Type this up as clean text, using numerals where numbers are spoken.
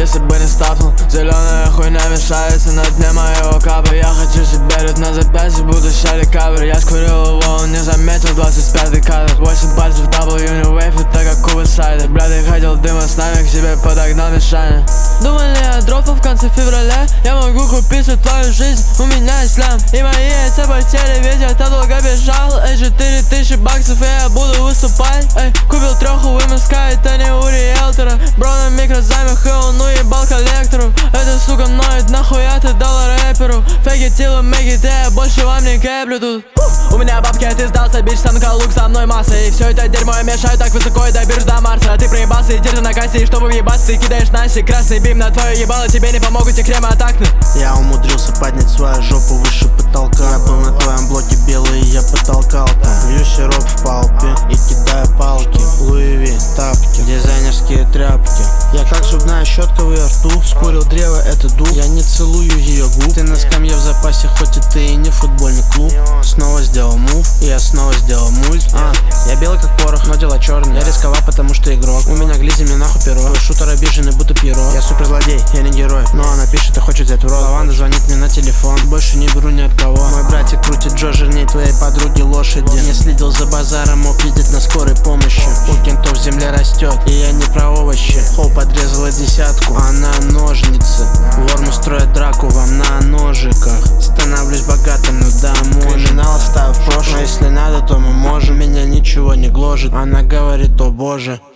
если бы не стапнул. Зеленая хуйня мешается на дне моего капа. Я хочу себе ряд на запястье, будущий рекавер. Я скурил его, он не заметил 25-й кадр. 8 пальцев W, New Wave, это как Куба Сайдер. Бля, ты хотел дыма с нами, к себе подогнал Мишаня. Думали, я дропнул в конце февраля. Я могу купить всю твою жизнь, у меня есть лям. И мои яйца потели, ведь я так долго бежал. 4000 баксов, и я буду выступать. Купил 3 у МСК, это не у риэлтора. Бро на микрозаймах, и он уебал коллекторов. Эта сука ноет, нахуя ты дала рэперу? Фейк it till we make it, я больше вам не кэплю тут. У меня бабки, а ты сдался, бич, самка лук со мной масса. И все это дерьмо я мешаю так высоко и доберусь до Марса. Ты проебался и держи на кассе, и чтобы въебаться, ты кидаешь Наси. Красный бим на твое ебало, тебе не помогут те крема от акне. Я умудрился поднять свою жопу выше потолка. Я был на твоем блоке белый, и я потолкал там. Лью сироп в палпе и кидаю палки. Луи Ви, тапки, дизайнерские тряпки. Я как зубная щетка в ее рту. Скурил древо, это дуб. Я не целую ее губ. Ты на скамье в запасе, хоть и ты и не футбольный клуб. Снова сделал мув, и я снова сделал мульт. Я белый как порох, но дела черные. Я рисковал, потому что игрок. У меня глизи, мне нахуй перо. Твой шутер обиженный, будто перо. Я суперзлодей, я не герой, но она пишет и хочет взять в рот. Лаванда звонит мне на телефон, больше не беру ни от кого. Мой братик крутит Джо жирней твоей подруги лошади. Не следил за базаром, мог видеть на скорой помощи. У кентов земля растет, и я не про овощи. Хоу подрезала 10, она ножницы. Ворму строит драку вам на ножиках. Становлюсь богатым, но домой. Криминал оставив в прошлом, но если надо, то мы можем. Меня ничего не гложет, она говорит, о боже.